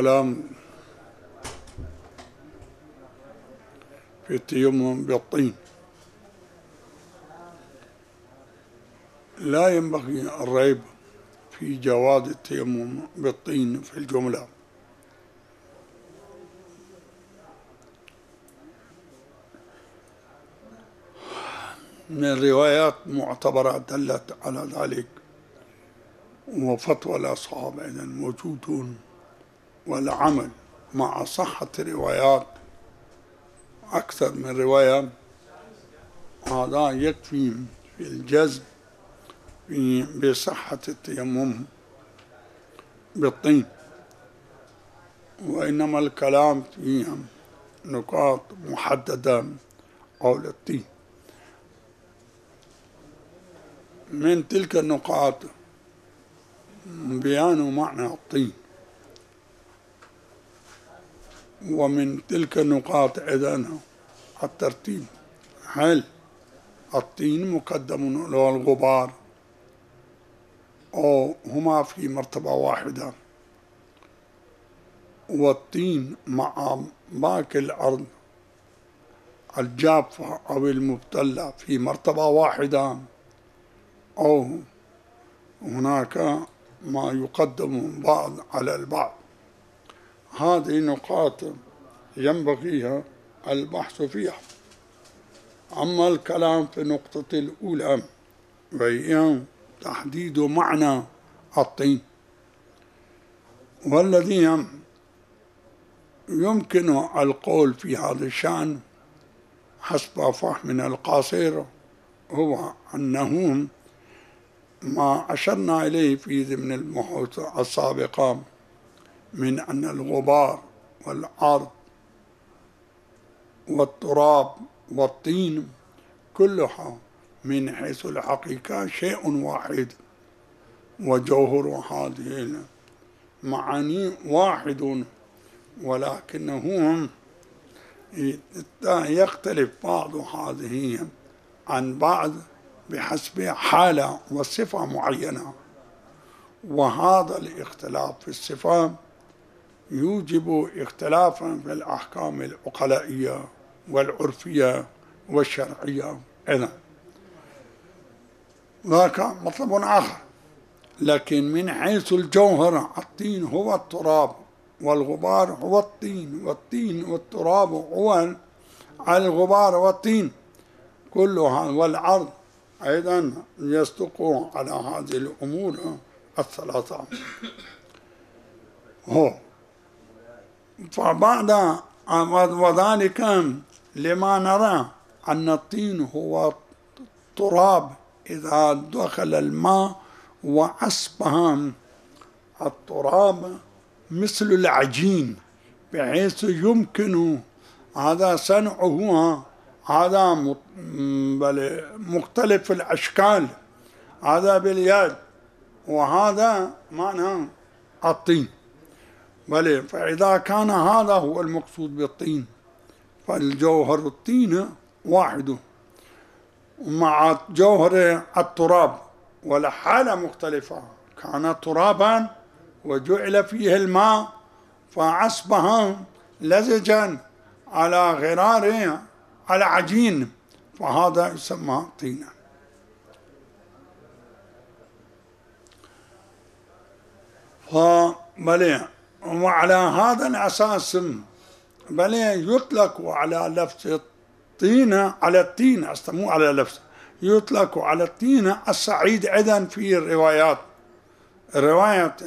الكلام في التيمم بالطين. لا ينبغي الريب في جواز التيمم بالطين في الجملة، من الروايات معتبرة دلت على ذلك، وفتوى الأصحاب أيضا موجود، والعمل مع صحة الروايات أكثر من رواية هذا يكفي في الجزم بصحة التيمم بالطين، وإنما الكلام فيها نقاط محددة حول الطين. من تلك النقاط بيان معنى الطين، ومن تلك النقاط أيضا الترتيب، هل الطين مقدم على الغبار أو هما في مرتبة واحدة، والطين مع باقي الأرض الجافة أو المبتلة في مرتبة واحدة، أو هناك ما يقدم بعض على البعض. هذه نقاط ينبغي البحث فيها. أما الكلام في النقطة الأولى وهي تحديد معنى الطين، والذي يمكن القول في هذا الشأن حسب فهمنا القاصر هو أنه ما أشرنا إليه في ضمن البحوث السابقة من أن الغبار والأرض والتراب والطين كلها من حيث الحقيقة شيء واحد، وجوهر هذه المعاني واحد، ولكنه يختلف بعض هذه عن بعض بحسب حالة وصفة معينة، وهذا الاختلاف في الصفة يوجب اختلافا في الأحكام العقلائية والعرفية والشرعية أيضا. ذاك مطلب آخر. لكن من حيث الجوهر الطين هو التراب، والغبار هو الطين، والطين والتراب هو الغبار والطين كلها، والأرض أيضا يصدق على هذه الأمور الثلاثة. فبعد وذلك لما نرى أن الطين هو التراب إذا دخل الماء وأصبح التراب مثل العجين، بحيث يمكن هذا صنعه، هذا مختلف الأشكال، هذا باليد وهذا معنى الطين. فإذا كان هذا هو المقصود بالطين فالجوهر الطين واحد مع جوهر التراب، والحالة مختلفة، كان ترابا وجعل فيه الماء فأصبح لزجا على غرار على عجين، فهذا يسمى طينا. وعلى هذا الأساس يطلق على لفظ الطين، على الطين مو على لفظ، يطلق على الطين الصعيد أيضا في الروايات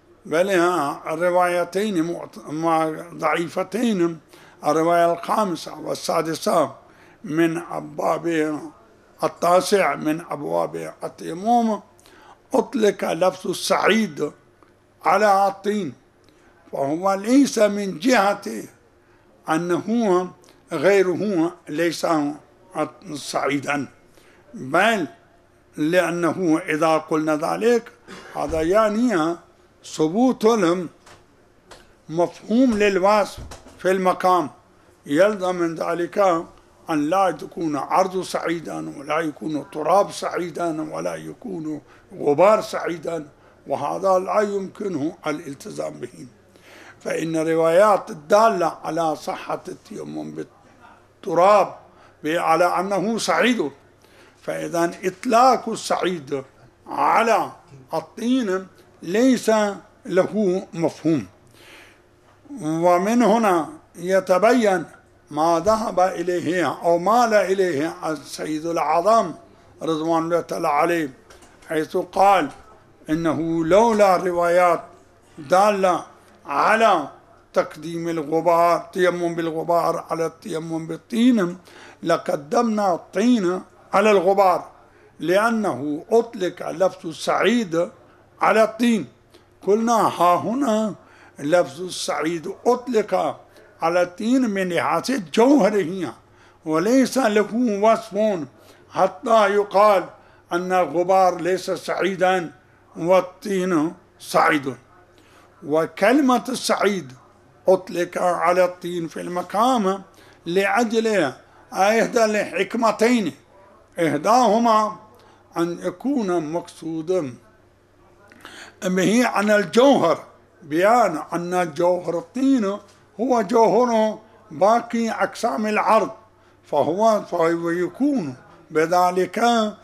الروايتين ضعيفتين، الرواية الخامسة والسادسة من أبواب التاسع من أبواب التيمم أطلق لفظ الصعيد على الطين، فهو ليس من جهة أنه غيره ليس صعيدا، بل لأنه إذا قلنا ذلك هذا يعني ثبوت مفهوم للوصف في المقام، يلزم من ذلك أن لا يكون عرض سعيدا، ولا يكون تراب سعيدا، ولا يكون غبار سعيدا، وهذا لا يمكنه الالتزام به. فإن روايات الدالة على صحة التيمم بالتراب على أنه صعيد، فإذا إطلاق الصعيد على الطين ليس له مفهوم. ومن هنا يتبين ما ذهب إليه أو مال إليه السيد الأعظم رضوان الله تعالى عليه، حيث قال إنه لولا روايات دالة على تقديم الغبار تيمم بالغبار على التيمم بالطين لقدمنا الطين على الغبار، لأنه أطلق لفظ السعيد على الطين. قلنا ها هنا لفظ السعيد أطلق على الطين من لحاظ جوهره وليس له وصف حتى يقال أن الغبار ليس سعيدا والطين سعيد. وكلمة السعيد أطلق على الطين في المقام لأجل إحدى الحكمتين، إحداهما أن يكون مقصودا به عن الجوهر، بيان أن جوهر الطين هو جوهر باقي أقسام العرض، فهو يكون بذلك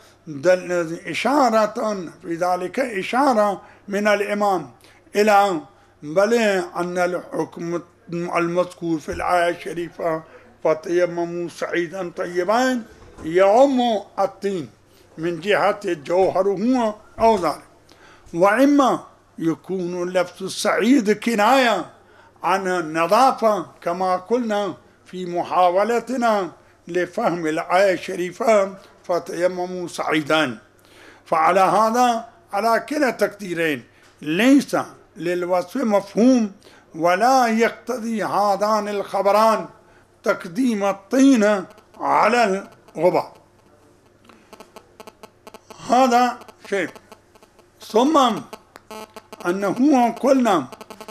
إشارة في ذلك إشارة من الإمام إلى بل أن الحكم المذكور في الآية الشريفة فتيمموا صعيدا طيبا يعم الطين من جهة الجوهر هو أو ذلك. وإما يكون لفظ السعيد كناية عن النظافة كما قلنا في محاولتنا لفهم الآية الشريفة فتيمموا صعيدا. فعلى هذا على كلا التقديرين ليس للوصف مفهوم، ولا يقتضي هذان الخبران تقديم الطين على الغبار. هذا شيء. ثم أنه قلنا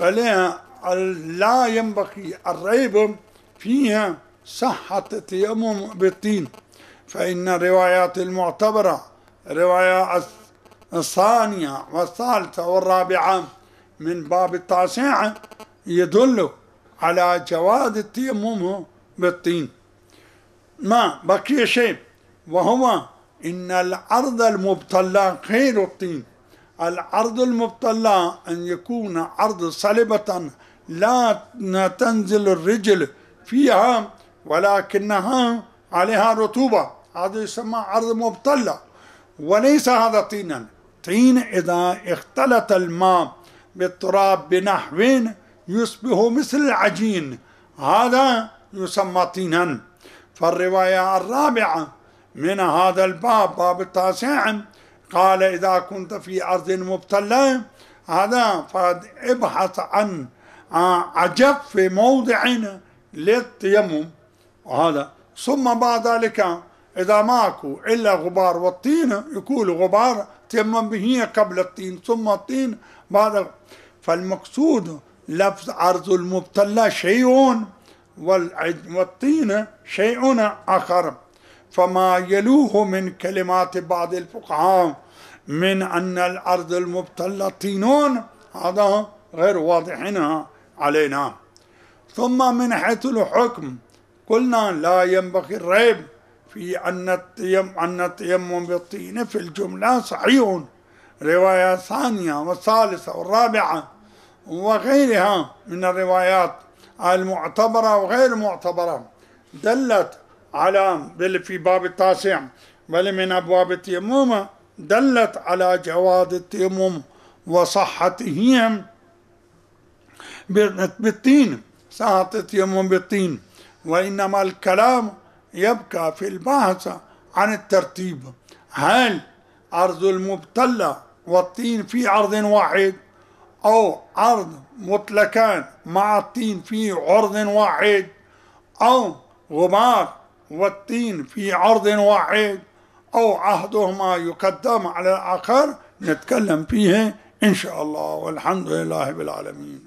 لا ينبغي الريب فيها صحة التيمم بالطين، فإن الروايات المعتبرة رواية الثانية والثالثة والرابعة من باب التاسع يدل على جواز التيمم بالطين. ما بقي شيء، وهو إن الأرض المبتلى غير الطين. الأرض المبتلى أن يكون أرض صلبة لا تنزل الرجل فيها ولكنها عليها رطوبة، هذا يسمى أرض مبتلى، وليس هذا طينا. طين إذا اختلط الماء بالتراب بنحو يصبح مثل العجين، هذا يسمى طينا. فالرواية الرابعة من هذا الباب باب التاسع قال إذا كنت في أرض مبتلى هذا فابحث عن أجف موضع للتيمم، وهذا ثم بعد ذلك إذا ماكو إلا غبار والطين يكون غبار تيمم به قبل الطين ثم الطين بعد. فالمقصود لفظ أرض المبتلى شيء والطين شيء آخر. فما يلوه من كلمات بعض الفقهاء من أن الأرض المبتلى طينون هذا غير واضح علينا. ثم من حيث الحكم قلنا لا ينبغي الريب في أن التيمم بالطين في الجملة صحيح. رواية ثانية والثالثة والرابعة وغيرها من الروايات المعتبرة وغير المعتبرة دلت على في باب التاسع بل من أبواب التيمم دلت على جواز التيمم وصحته بالطين، صحة التيمم بالطين. وإنما الكلام يبقى في البحث عن الترتيب، هل أرض المبتلى والطين في أرض واحد أو أرض مطلقان مع الطين في عرض واحد أو غبار والطين في عرض واحد أو أحدهما يقدم على الآخر، نتكلم فيه إن شاء الله، والحمد لله بالعالمين.